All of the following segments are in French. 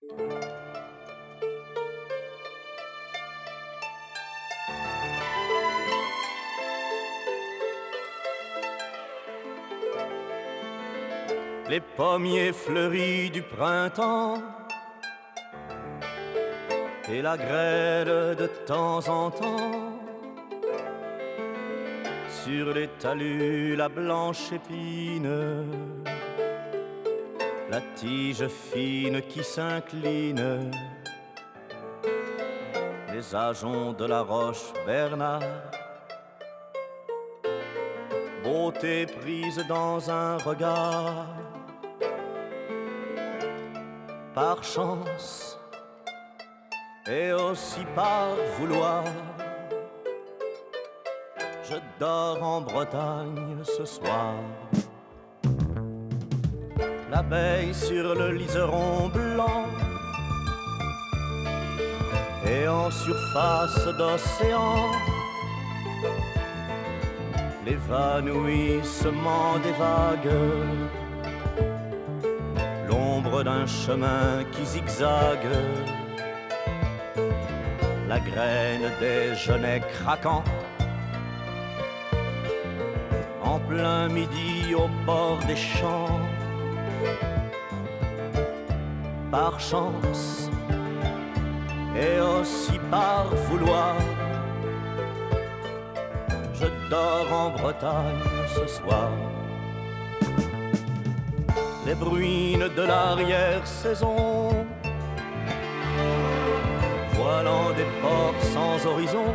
Les pommiers fleuris du printemps et la grêle de temps en temps. Sur les talus, la blanche épine, la tige fine qui s'incline, les ajoncs de la roche Bernard, beauté prise dans un regard. Par chance et aussi par vouloir, je dors en Bretagne ce soir. L'abeille sur le liseron blanc et en surface d'océan, l'évanouissement des vagues, l'ombre d'un chemin qui zigzague, la graine des genêts craquants, en plein midi au bord des champs. Par chance et aussi par vouloir, je dors en Bretagne ce soir. Les bruines de l'arrière-saison, voilant des ports sans horizon,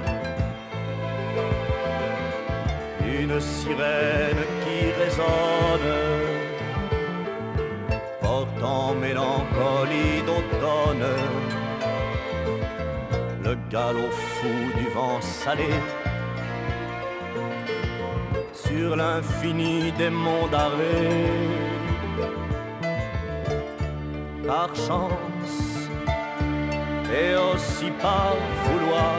une sirène qui résonne, portant mélancolie d'automne, le galop fou du vent salé, sur l'infini des monts d'arrêt. Par chance et aussi par vouloir,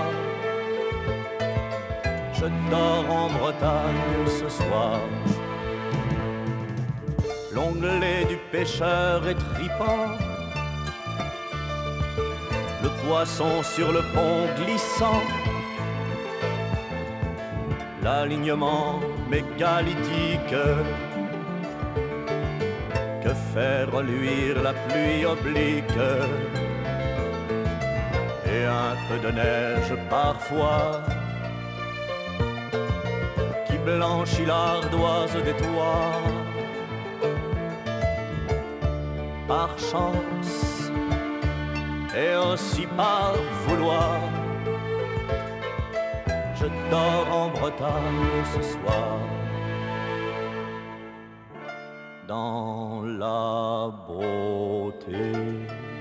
je dors en Bretagne ce soir. L'onglet du pêcheur est tripant, le poisson sur le pont glissant, l'alignement mégalithique que fait reluire la pluie oblique, et un peu de neige parfois qui blanchit l'ardoise des toits. Par chance et aussi par vouloir, je dors en Bretagne ce soir. Dans la beauté